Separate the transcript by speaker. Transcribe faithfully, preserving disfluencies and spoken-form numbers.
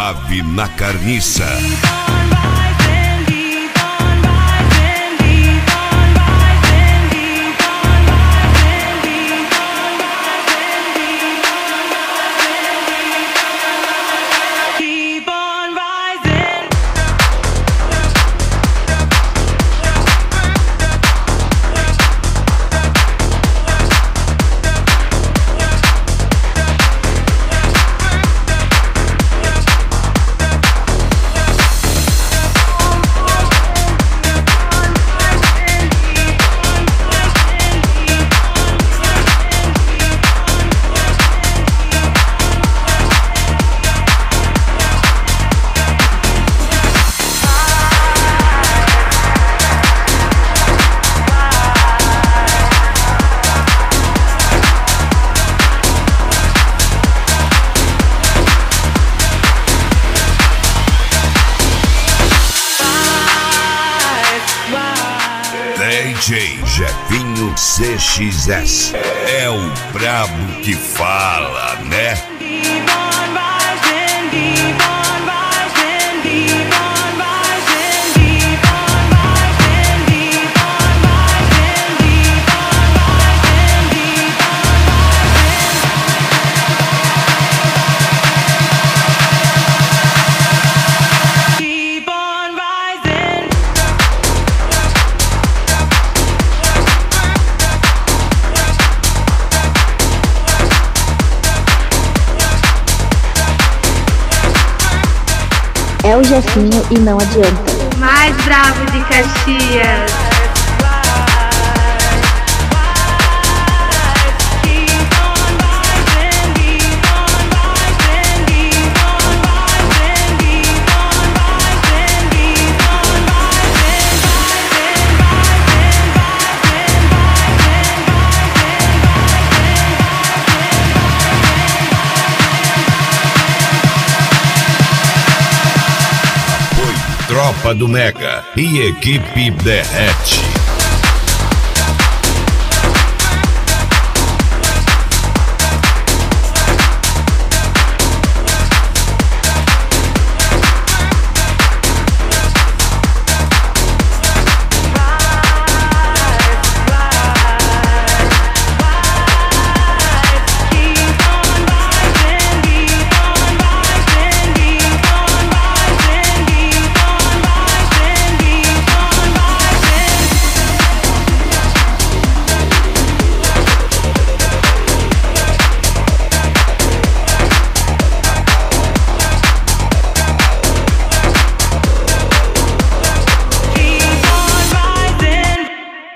Speaker 1: Suave na carniça. D J Jefinho C X S é o brabo que fala, né?
Speaker 2: É o Jefinho e não adianta.
Speaker 3: O mais bravo de Caxias.
Speaker 1: Tropa do Mega e equipe Derrete.